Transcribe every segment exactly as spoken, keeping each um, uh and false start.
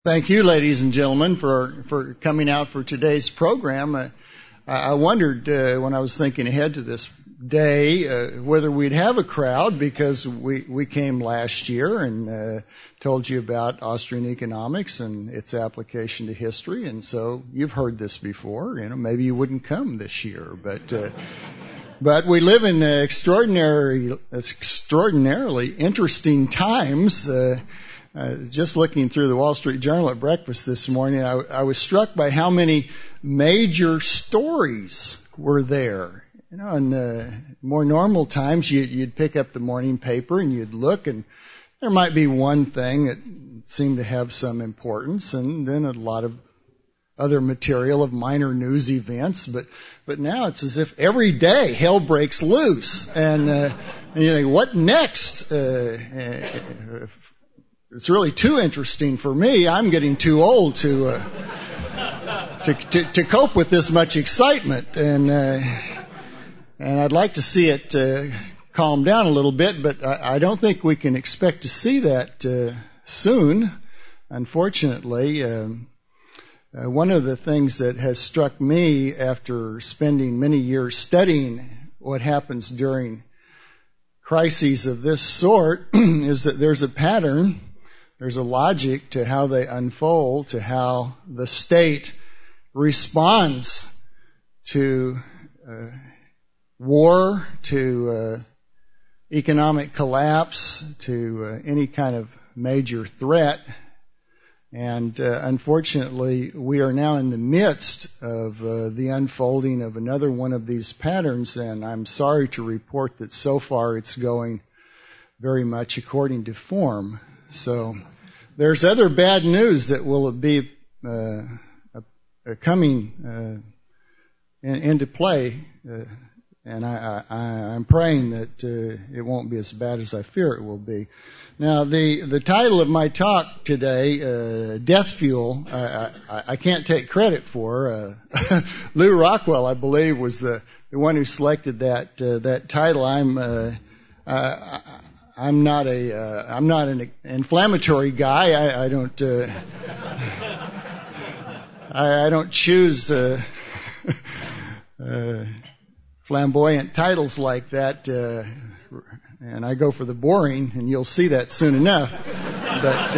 Thank you, ladies and gentlemen, for, for coming out for today's program. Uh, I wondered uh, when I was thinking ahead to this day uh, whether we'd have a crowd, because we, we came last year and uh, told you about Austrian economics and its application to history, and so you've heard this before. You know, maybe you wouldn't come this year, but uh, but we live in extraordinary, extraordinarily interesting times. Uh, Uh, just looking through the Wall Street Journal at breakfast this morning, I, I was struck by how many major stories were there. You know, in uh, more normal times, you, you'd pick up the morning paper and you'd look, and there might be one thing that seemed to have some importance, and then a lot of other material of minor news events. But but now it's as if every day hell breaks loose, and, uh, and you think, what next? Uh, uh, It's really too interesting for me. I'm getting too old to uh, to, to to cope with this much excitement, and uh, and I'd like to see it uh, calm down a little bit, but I, I don't think we can expect to see that uh, soon. Unfortunately, um, uh, one of the things that has struck me after spending many years studying what happens during crises of this sort is that there's a pattern. There's a logic to how they unfold, to how the state responds to uh, war, to uh, economic collapse, to uh, any kind of major threat. And uh, unfortunately, we are now in the midst of uh, the unfolding of another one of these patterns, and I'm sorry to report that so far it's going very much according to form. So there's other bad news that will be uh, uh, coming uh, in, into play, uh, and I, I, I'm praying that uh, it won't be as bad as I fear it will be. Now, the, the title of my talk today, uh, Death Fuel, I, I, I can't take credit for. Uh, Lou Rockwell, I believe, was the, the one who selected that uh, that title. I'm uh, I, I'm not a uh, I'm not an inflammatory guy. I, I don't uh, I, I don't choose uh, uh, flamboyant titles like that, uh, and I go for the boring, and you'll see that soon enough. But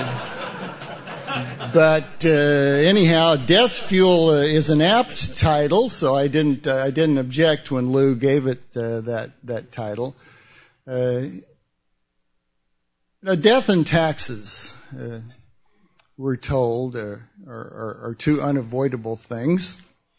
uh, but uh, anyhow, Death Fuel uh, is an apt title, so I didn't uh, I didn't object when Lou gave it uh, that that title. Uh, Now, death and taxes, uh, we're told, uh, are, are, are two unavoidable things.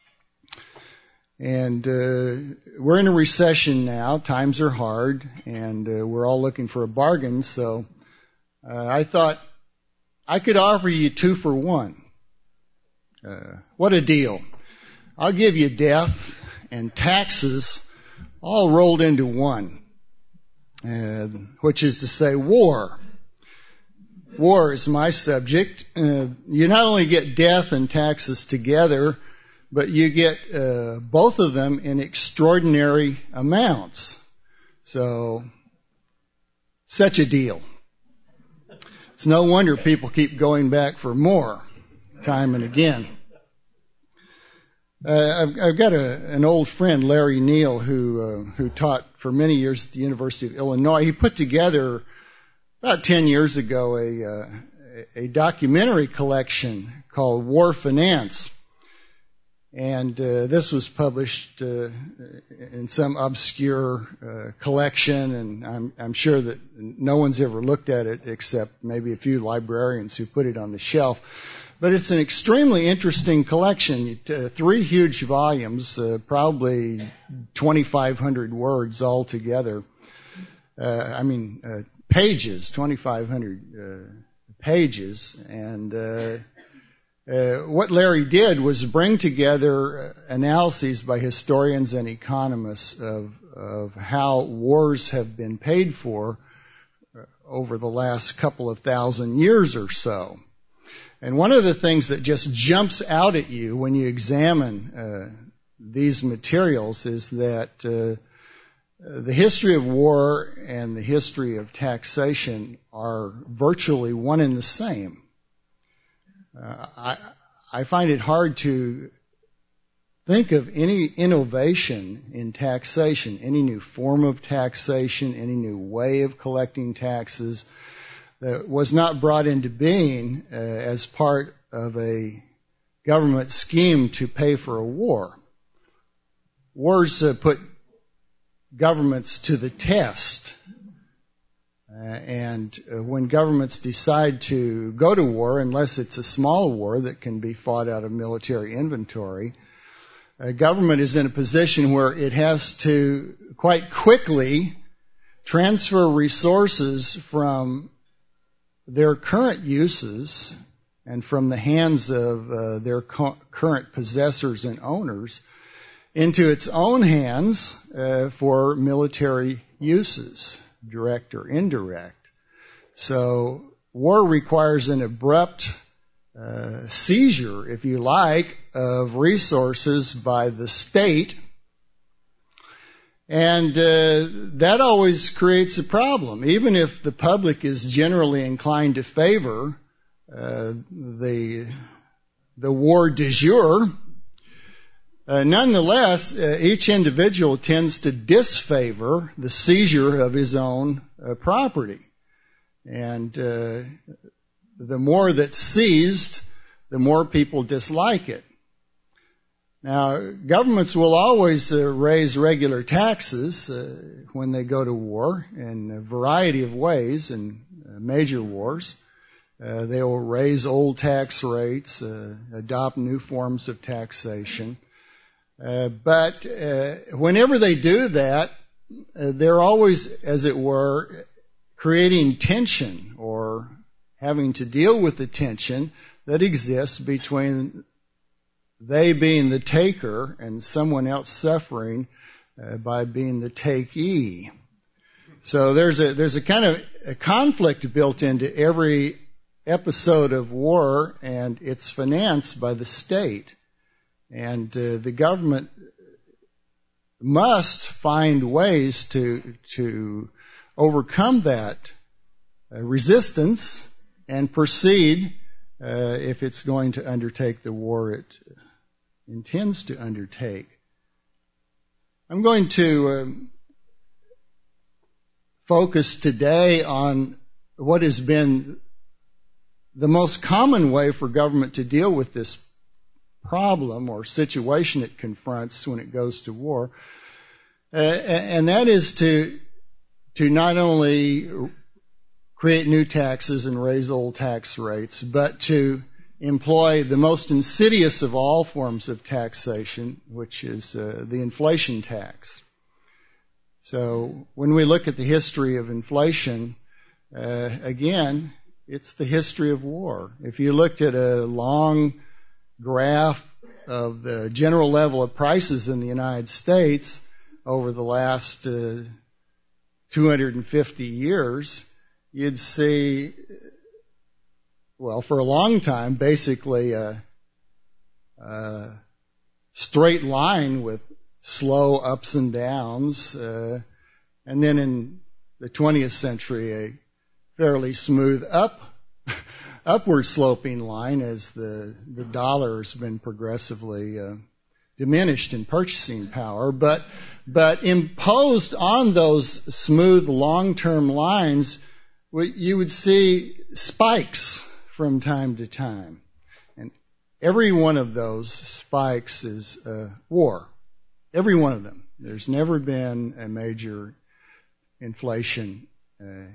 And uh, we're in a recession now. Times are hard, and uh, we're all looking for a bargain. So uh, I thought I could offer you two for one. Uh, what a deal. I'll give you death and taxes all rolled into one. Uh, which is to say war. War is my subject. Uh, you not only get death and taxes together, but you get uh, both of them in extraordinary amounts. So, such a deal. It's no wonder people keep going back for more, time and again. Uh, I've, I've got a, an old friend, Larry Neal, who uh, who taught for many years at the University of Illinois. He put together about ten years ago a uh, a documentary collection called War Finance, and uh, this was published uh, in some obscure uh, collection, and I'm I'm sure that no one's ever looked at it except maybe a few librarians who put it on the shelf. But it's an extremely interesting collection. Uh, three huge volumes, uh, probably twenty-five hundred words altogether. Uh, I mean, uh, pages, twenty-five hundred uh, pages. And uh, uh, what Larry did was bring together analyses by historians and economists of, of how wars have been paid for over the last couple of thousand years or so. And one of the things that just jumps out at you when you examine uh, these materials is that uh, the history of war and the history of taxation are virtually one and the same. Uh, I, I find it hard to think of any innovation in taxation, any new form of taxation, any new way of collecting taxes that was not brought into being uh, as part of a government scheme to pay for a war. Wars uh, put governments to the test. Uh, and uh, when governments decide to go to war, unless it's a small war that can be fought out of military inventory, a government is in a position where it has to quite quickly transfer resources from their current uses and from the hands of uh, their co- current possessors and owners into its own hands uh, for military uses, direct or indirect. So war requires an abrupt uh, seizure, if you like, of resources by the state. And uh, that always creates a problem. Even if the public is generally inclined to favor uh, the, the war de jure, Uh, nonetheless, uh, each individual tends to disfavor the seizure of his own uh, property. And uh, the more that's seized, the more people dislike it. Now, governments will always uh, raise regular taxes uh, when they go to war in a variety of ways in uh, major wars. Uh, they will raise old tax rates, uh, adopt new forms of taxation. Uh, but uh, whenever they do that, uh, they're always, as it were, creating tension or having to deal with the tension that exists between they being the taker and someone else suffering uh, by being the takee. So there's a there's a kind of a conflict built into every episode of war, and it's financed by the state. And uh, the government must find ways to to overcome that uh, resistance and proceed uh, if it's going to undertake the war it intends to undertake. I'm going to um, focus today on what has been the most common way for government to deal with this problem or situation it confronts when it goes to war, uh, and that is to to not only create new taxes and raise old tax rates, but to employ the most insidious of all forms of taxation, which is uh, the inflation tax. So when we look at the history of inflation, uh, again, it's the history of war. If you looked at a long graph of the general level of prices in the United States over the last uh, two hundred fifty years, you'd see, well, for a long time, basically a, a straight line with slow ups and downs, uh, and then in the twentieth century, a fairly smooth up upward sloping line as the, the dollar has been progressively uh, diminished in purchasing power. But, but imposed on those smooth long-term lines, you would see spikes from time to time. And every one of those spikes is uh, war. Every one of them. There's never been a major inflation uh,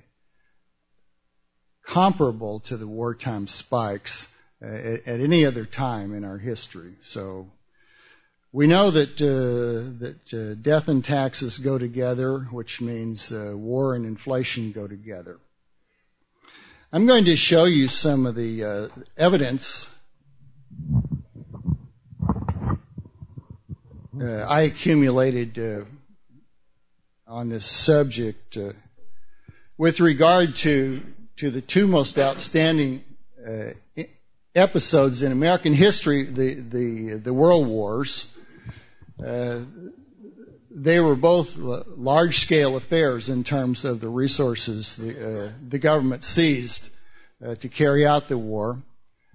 comparable to the wartime spikes uh, at, at any other time in our history. So we know that uh, that uh, death and taxes go together, which means uh, war and inflation go together. I'm going to show you some of the uh, evidence uh, I accumulated uh, on this subject uh, with regard to to the two most outstanding uh, episodes in American history, the the, the World Wars. Uh, they were both large-scale affairs in terms of the resources the, uh, the government seized uh, to carry out the war.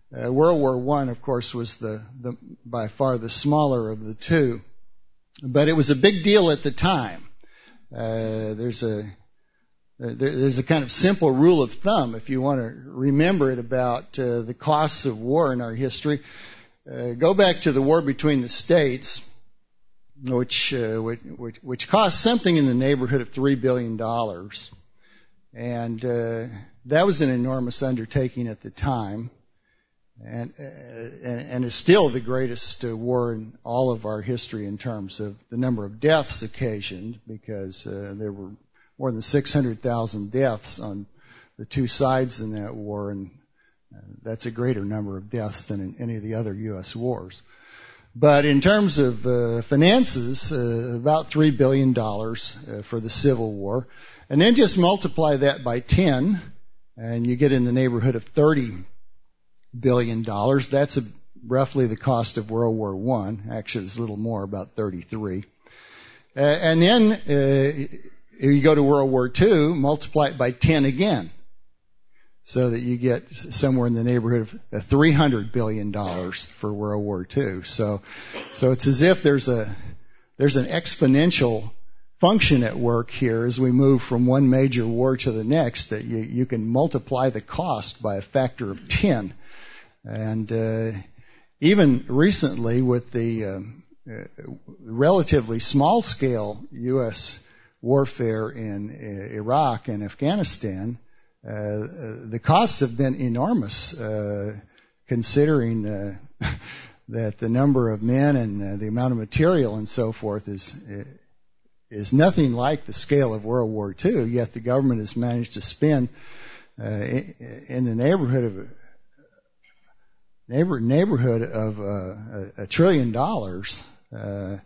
Uh, World War One, of course, was the, the by far the smaller of the two, but it was a big deal at the time. Uh, there's a there's a kind of simple rule of thumb, if you want to remember it, about uh, the costs of war in our history. Uh, go back to the war between the states, which uh, which, which cost something in the neighborhood of three billion dollars, and uh, that was an enormous undertaking at the time. And, uh, and and is still the greatest uh, war in all of our history in terms of the number of deaths occasioned, because uh, there were more than six hundred thousand deaths on the two sides in that war, and uh, that's a greater number of deaths than in any of the other U S wars. But in terms of uh, finances, uh, about three billion dollars uh, for the Civil War, and then just multiply that by ten, and you get in the neighborhood of thirty billion dollars. That's a, roughly the cost of World War One. Actually, it's a little more, about thirty-three. Uh, and then uh, you go to World War Two, multiply it by ten again, so that you get somewhere in the neighborhood of three hundred billion dollars for World War Two. So, so it's as if there's a there's an exponential function at work here as we move from one major war to the next, that you, you can multiply the cost by a factor of ten. And uh, even recently, with the um, uh, relatively small-scale U S warfare in uh, Iraq and Afghanistan, uh, uh, the costs have been enormous, uh, considering uh, that the number of men and uh, the amount of material and so forth is uh, is nothing like the scale of World War Two. Yet the government has managed to spend uh, in the neighborhood of Neighbor, neighborhood of uh, a, a trillion dollars uh,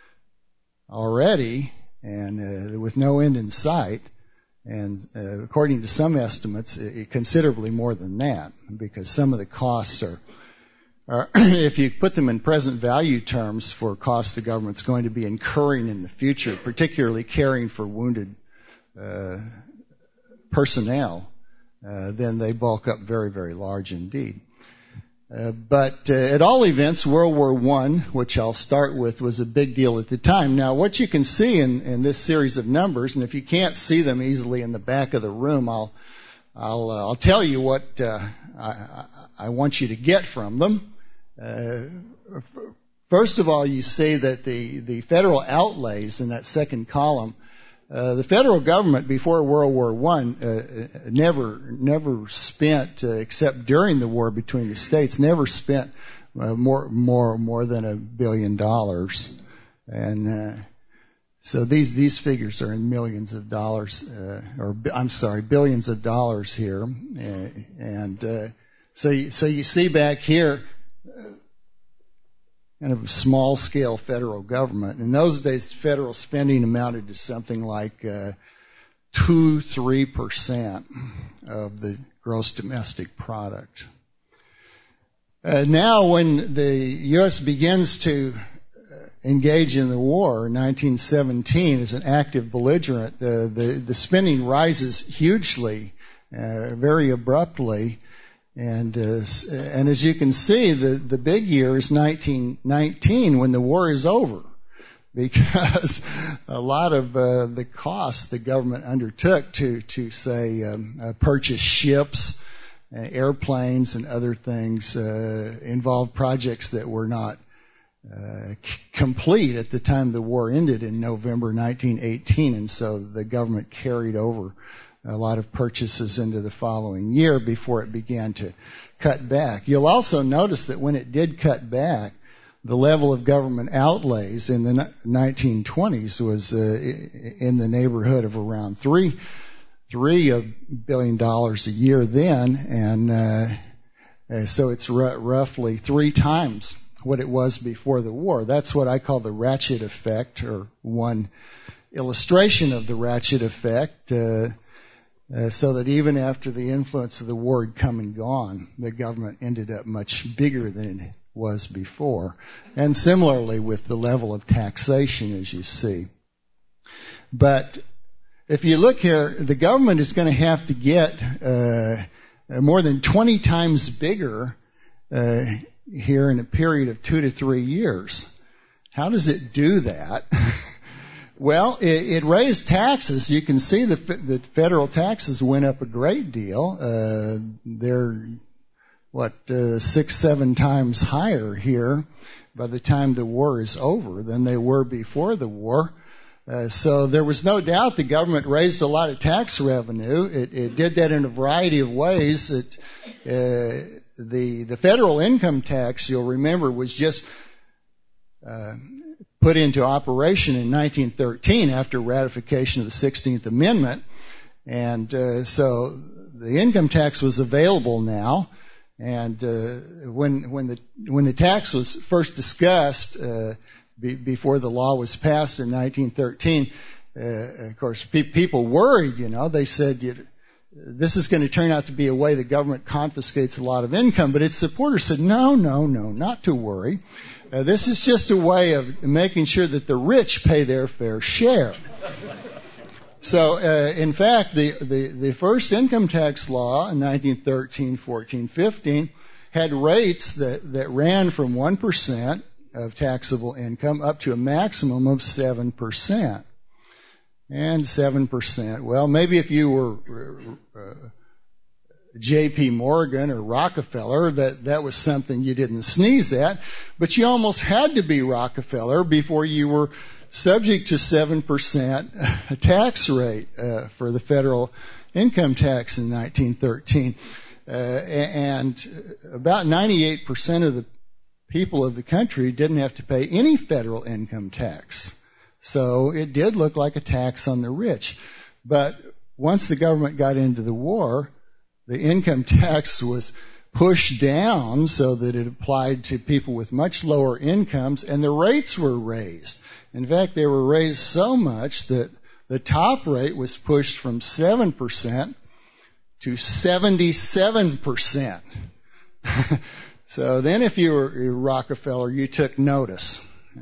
already, and uh, with no end in sight. And uh, according to some estimates, it, it considerably more than that, because some of the costs are, are if you put them in present value terms, for costs the government's going to be incurring in the future, particularly caring for wounded uh, personnel, uh, then they bulk up very, very large indeed. Uh, but uh, at all events, World War One, which I'll start with, was a big deal at the time. Now, what you can see in, in this series of numbers, and if you can't see them easily in the back of the room, I'll I'll uh, I'll tell you what uh, I, I want you to get from them. Uh, first of all, you see that the the federal outlays in that second column. Uh, the federal government before World War One uh, never never spent, uh, except during the war between the states, never spent uh, more more more than a billion dollars, and uh, so these these figures are in millions of dollars, uh, or I'm sorry, billions of dollars here, uh, and uh, so you, so you see back here. Uh, kind of a small-scale federal government. In those days, federal spending amounted to something like uh, two, three percent of the gross domestic product. Uh, now, when the U S begins to engage in the war in nineteen seventeen as an active belligerent, uh, the the spending rises hugely, uh, very abruptly. And uh, and as you can see, the, the big year is nineteen nineteen, when the war is over, because a lot of uh, the costs the government undertook to to say um, uh, purchase ships, uh, airplanes, and other things uh, involved projects that were not uh, c- complete at the time the war ended in November nineteen eighteen, and so the government carried over a lot of purchases into the following year before it began to cut back. You'll also notice that when it did cut back, the level of government outlays in the nineteen twenties was uh, in the neighborhood of around three three billion dollars a year then, and uh, uh, so it's r- roughly three times what it was before the war. That's what I call the ratchet effect, or one illustration of the ratchet effect. Uh, Uh, so that even after the influence of the war had come and gone, the government ended up much bigger than it was before. And similarly with the level of taxation, as you see. But if you look here, the government is going to have to get uh, more than twenty times bigger uh, here in a period of two to three years. How does it do that? Well, it, it raised taxes. You can see the, the federal taxes went up a great deal. Uh, they're, what, uh, six, seven times higher here by the time the war is over than they were before the war. Uh, so there was no doubt the government raised a lot of tax revenue. It, it did that in a variety of ways. It, uh, the the federal income tax, you'll remember, was just uh, put into operation in nineteen thirteen after ratification of the sixteenth Amendment, and uh, so the income tax was available now. And uh, when when the when the tax was first discussed uh, be, before the law was passed in nineteen thirteen, uh, of course pe- people worried. You know, they said you, this is going to turn out to be a way the government confiscates a lot of income. But its supporters said, no, no, no, not to worry. Uh, this is just a way of making sure that the rich pay their fair share. So, uh, in fact, the, the, the first income tax law in nineteen thirteen, fourteen, fifteen had rates that, that ran from one percent of taxable income up to a maximum of seven percent. And seven percent. Well, maybe if you were uh, J P Morgan or Rockefeller, that, that was something you didn't sneeze at, but you almost had to be Rockefeller before you were subject to seven percent tax rate uh, for the federal income tax in nineteen thirteen. Uh, and about ninety-eight percent of the people of the country didn't have to pay any federal income tax. So it did look like a tax on the rich. But once the government got into the war, the income tax was pushed down so that it applied to people with much lower incomes, and the rates were raised. In fact, they were raised so much that the top rate was pushed from seven percent to seventy-seven percent. So then if you were Rockefeller, you took notice.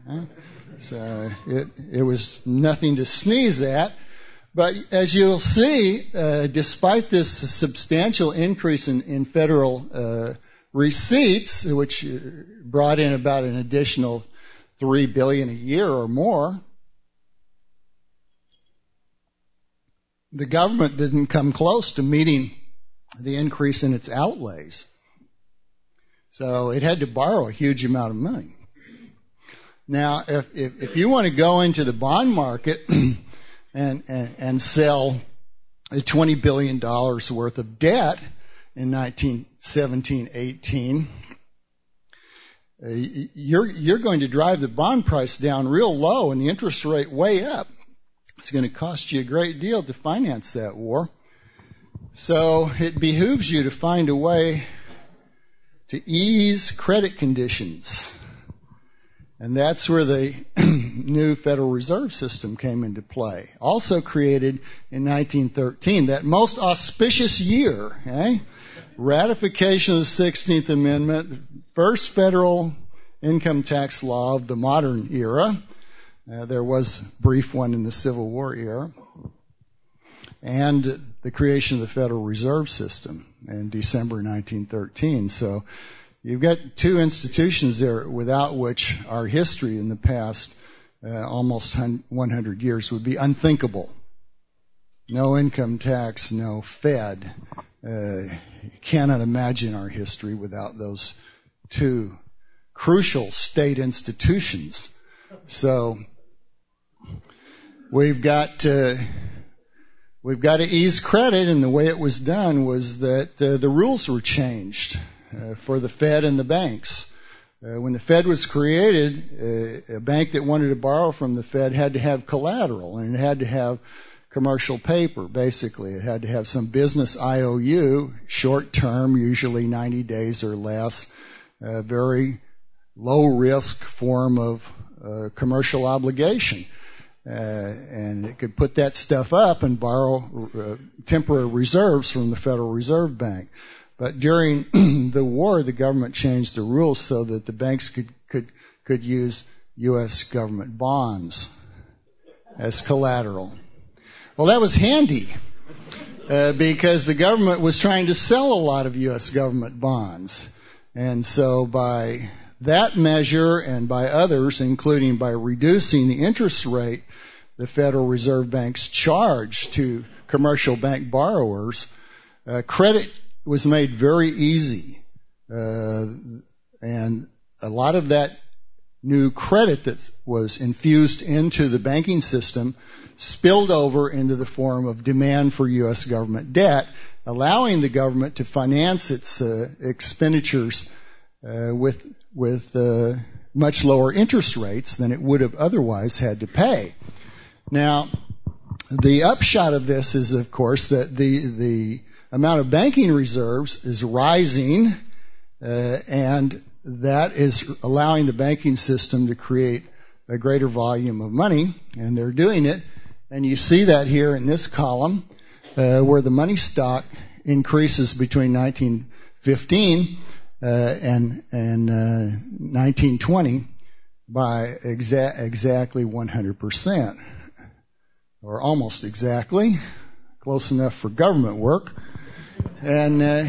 So it, it was nothing to sneeze at. But as you'll see, uh, despite this substantial increase in, in federal uh, receipts, which brought in about an additional three billion dollars a year or more, the government didn't come close to meeting the increase in its outlays. So it had to borrow a huge amount of money. Now, if, if, if you want to go into the bond market and, and, and sell twenty billion dollars worth of debt in nineteen seventeen eighteen, uh, you're, you're going to drive the bond price down real low and the interest rate way up. It's going to cost you a great deal to finance that war. So it behooves you to find a way to ease credit conditions. And that's where the new Federal Reserve System came into play. Also created in nineteen thirteen, that most auspicious year, eh? Ratification of the sixteenth Amendment, first federal income tax law of the modern era. Uh, there was a brief one in the Civil War era. And the creation of the Federal Reserve System in December nineteen thirteen. So you've got two institutions there without which our history in the past uh, almost one hundred years would be unthinkable. No income tax, no Fed. Uh, you cannot imagine our history without those two crucial state institutions. So we've got uh, we've got to ease credit, and the way it was done was that uh, the rules were changed uh, for the Fed and the banks. Uh, when the Fed was created, uh, a bank that wanted to borrow from the Fed had to have collateral, and it had to have commercial paper, basically. It had to have some business I O U, short term, usually ninety days or less, a very low risk form of uh, commercial obligation. Uh, and it could put that stuff up and borrow uh, temporary reserves from the Federal Reserve Bank. But during the war, the government changed the rules so that the banks could could could use U S government bonds as collateral. Well, that was handy uh, because the government was trying to sell a lot of U S government bonds. And so by that measure and by others, including by reducing the interest rate the Federal Reserve banks charge to commercial bank borrowers, uh, credit was made very easy. Uh, and a lot of that new credit that was infused into the banking system spilled over into the form of demand for U S government debt, allowing the government to finance its uh, expenditures uh, with with uh, much lower interest rates than it would have otherwise had to pay. Now, the upshot of this is, of course, that the the amount of banking reserves is rising, uh, and that is allowing the banking system to create a greater volume of money, and they're doing it. And you see that here in this column, uh, where the money stock increases between nineteen fifteen uh, and and uh, nineteen twenty by exa- exactly one hundred percent, or almost exactly, close enough for government work. And uh,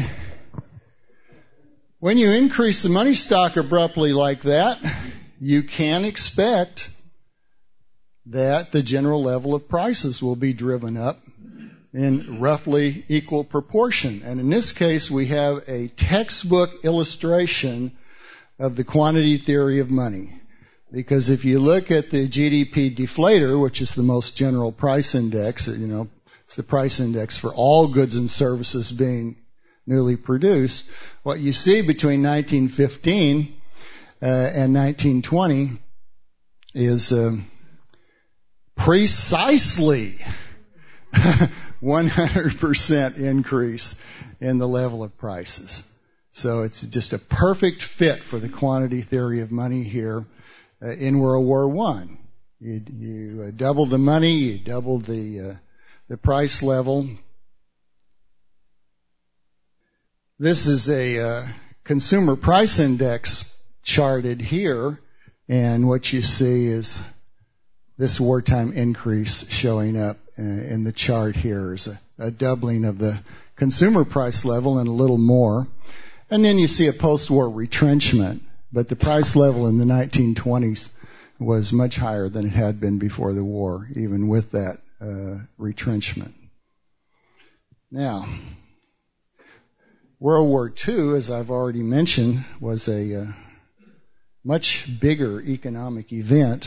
when you increase the money stock abruptly like that, you can expect that the general level of prices will be driven up in roughly equal proportion. And in this case, we have a textbook illustration of the quantity theory of money. Because if you look at the G D P deflator, which is the most general price index, you know, it's the price index for all goods and services being newly produced, what you see between nineteen fifteen uh, and nineteen twenty is uh, precisely one hundred percent increase in the level of prices. So it's just a perfect fit for the quantity theory of money here uh, in World War One. You, you uh, doubled the money, you doubled the uh, the price level. This is a uh, consumer price index charted here, and what you see is this wartime increase showing up uh, in the chart here is a, a doubling of the consumer price level and a little more. And then you see a post-war retrenchment, but the price level in the nineteen twenties was much higher than it had been before the war, even with that uh, retrenchment. Now, World War Two, as I've already mentioned, was a uh, much bigger economic event.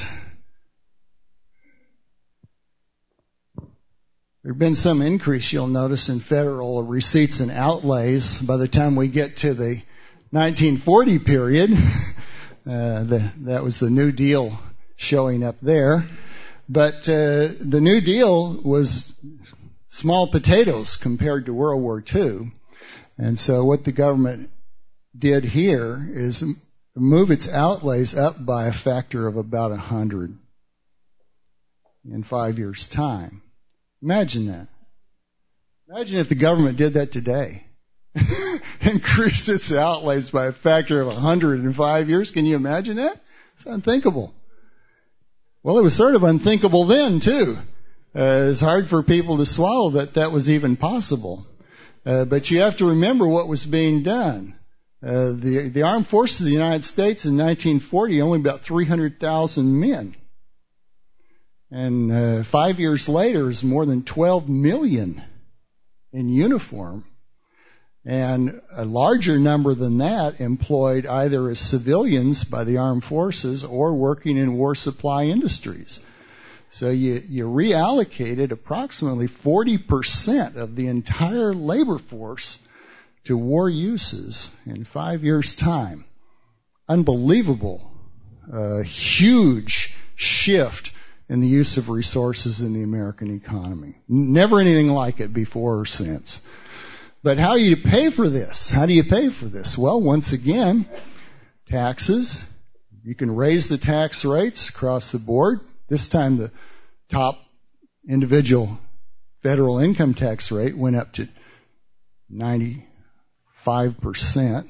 There had been some increase, you'll notice, in federal receipts and outlays. By the time we get to the nineteen forty period, uh, the, that was the New Deal showing up there. But uh, the New Deal was small potatoes compared to World War Two. And so what the government did here is move its outlays up by a factor of about one hundred in five years' time. Imagine that. Imagine if the government did that today. Increased its outlays by a factor of one hundred in five years. Can you imagine that? It's unthinkable. Well, it was sort of unthinkable then, too. Uh, it's hard for people to swallow that that was even possible. Uh, but you have to remember what was being done. Uh, the, the armed forces of the United States in nineteen forty, only about three hundred thousand men. And uh, five years later, is more than twelve million in uniform. And a larger number than that employed either as civilians by the armed forces or working in war supply industries. So you, you reallocated approximately forty percent of the entire labor force to war uses in five years' time. Unbelievable, uh, huge shift in the use of resources in the American economy. Never anything like it before or since. But how do you pay for this? How do you pay for this? Well, once again, taxes. You can raise the tax rates across the board. This time the top individual federal income tax rate went up to ninety-five percent.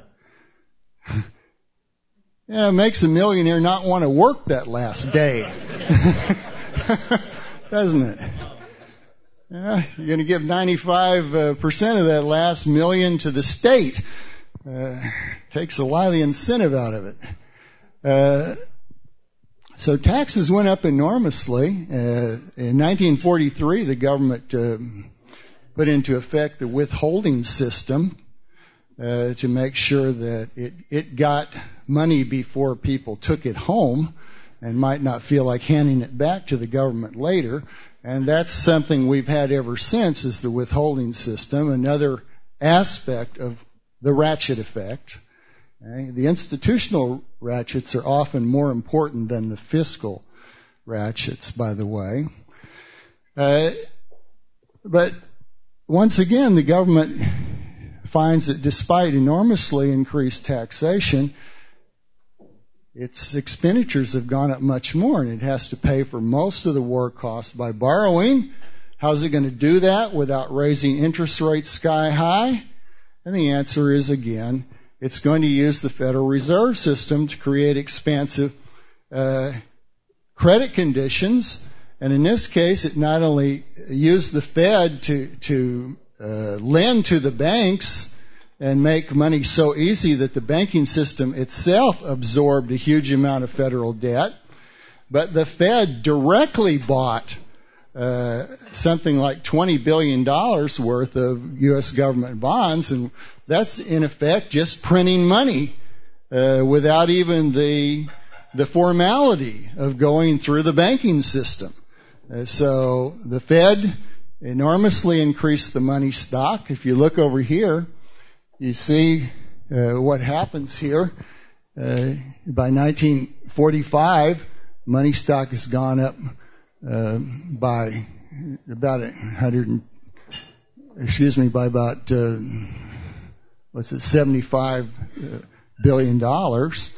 Yeah, it makes a millionaire not want to work that last day. Doesn't it? Yeah, you're going to give ninety-five percent of that last million to the state. uh, takes a lot of the incentive out of it. Uh, so taxes went up enormously. Uh, in nineteen forty-three, the government uh, put into effect the withholding system uh, to make sure that it, it got money before people took it home and might not feel like handing it back to the government later. And that's something we've had ever since, is the withholding system, another aspect of the ratchet effect. Okay? The institutional ratchets are often more important than the fiscal ratchets, by the way. Uh, but once again, the government finds that despite enormously increased taxation, its expenditures have gone up much more, and it has to pay for most of the war costs by borrowing. How's it going to do that without raising interest rates sky high? And the answer is, again, it's going to use the Federal Reserve System to create expansive uh, credit conditions. And in this case, it not only used the Fed to, to uh, lend to the banks and make money so easy that the banking system itself absorbed a huge amount of federal debt, but the Fed directly bought uh, something like twenty billion dollars worth of U S government bonds, and that's in effect just printing money uh, without even the the formality of going through the banking system. Uh, so the Fed enormously increased the money stock. If you look over here, you see uh, what happens here. Uh, by nineteen forty-five, money stock has gone up uh, by about a hundred, excuse me, by about uh, what's it, seventy-five billion dollars.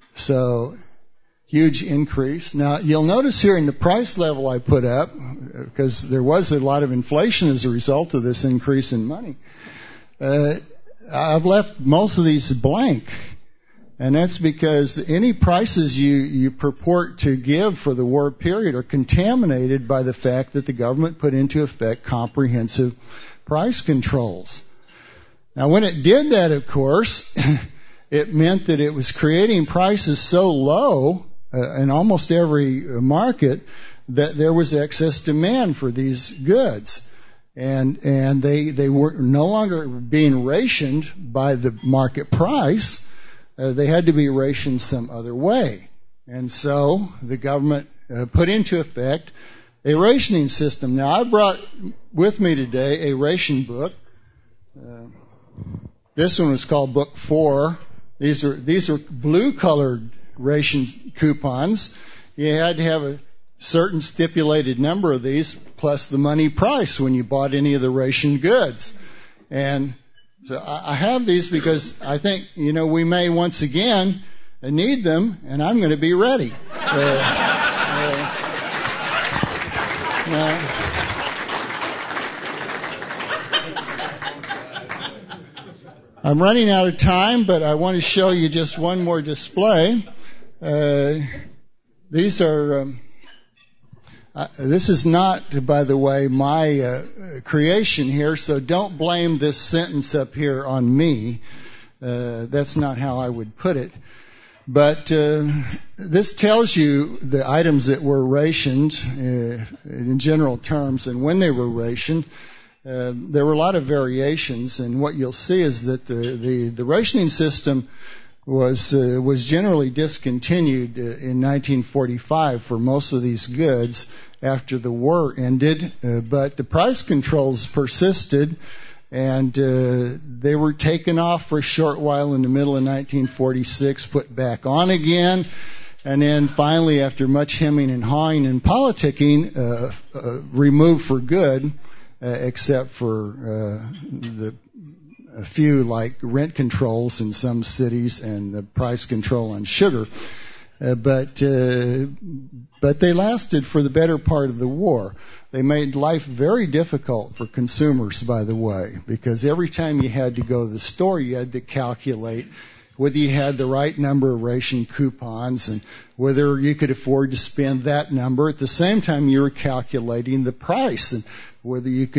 So huge increase. Now you'll notice here in the price level I put up, because there was a lot of inflation as a result of this increase in money. Uh, I've left most of these blank, and that's because any prices you, you purport to give for the war period are contaminated by the fact that the government put into effect comprehensive price controls. Now, when it did that, of course, it meant that it was creating prices so low uh, in almost every market that there was excess demand for these goods. And and they they were no longer being rationed by the market price. Uh, they had to be rationed some other way. And so the government uh, put into effect a rationing system. Now, I brought with me today a ration book. Uh, this one was called Book Four. These are these are blue-colored ration coupons. You had to have a certain stipulated number of these plus the money price when you bought any of the ration goods. And so I have these because I think, you know, we may once again need them, and I'm going to be ready. Uh, uh, uh, I'm running out of time, but I want to show you just one more display. Uh, these are... Um, Uh, this is not, by the way, my uh, creation here, so don't blame this sentence up here on me. Uh, that's not how I would put it. But uh, this tells you the items that were rationed uh, in general terms and when they were rationed. Uh, there were a lot of variations, and what you'll see is that the, the, the rationing system was uh, was generally discontinued uh, in nineteen forty-five for most of these goods after the war ended, uh, but the price controls persisted, and uh, they were taken off for a short while in the middle of nineteen forty-six, put back on again, and then finally, after much hemming and hawing and politicking, uh, uh, removed for good, uh, except for uh, the a few like rent controls in some cities and the price control on sugar. Uh, but uh, but they lasted for the better part of the war. They made life very difficult for consumers, by the way, because every time you had to go to the store, you had to calculate whether you had the right number of ration coupons and whether you could afford to spend that number. At the same time, you were calculating the price and whether you could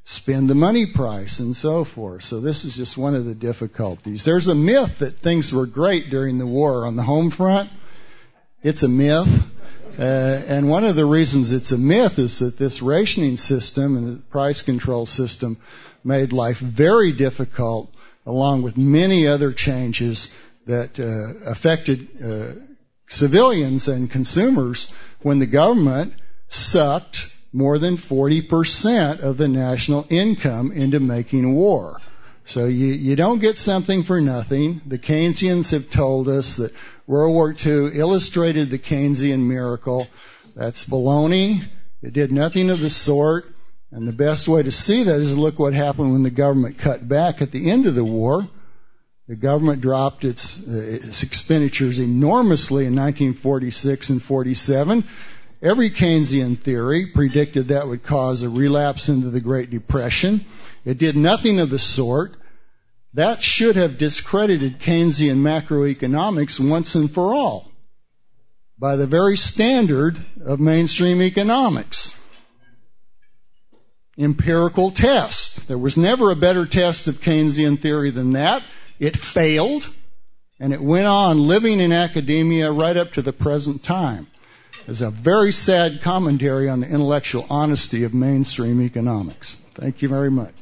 spend the money price and so forth. So this is just one of the difficulties. There's a myth that things were great during the war on the home front. It's a myth. Uh, and one of the reasons it's a myth is that this rationing system and the price control system made life very difficult, along with many other changes that uh, affected uh, civilians and consumers when the government sucked more than forty percent of the national income into making war. So you, you don't get something for nothing. The Keynesians have told us that World War Two illustrated the Keynesian miracle. That's baloney. It did nothing of the sort. And the best way to see that is look what happened when the government cut back at the end of the war. The government dropped its, uh, its expenditures enormously in nineteen forty-six and forty-seven. Every Keynesian theory predicted that would cause a relapse into the Great Depression. It did nothing of the sort. That should have discredited Keynesian macroeconomics once and for all by the very standard of mainstream economics. Empirical test. There was never a better test of Keynesian theory than that. It failed, and it went on living in academia right up to the present time. It's a very sad commentary on the intellectual honesty of mainstream economics. Thank you very much.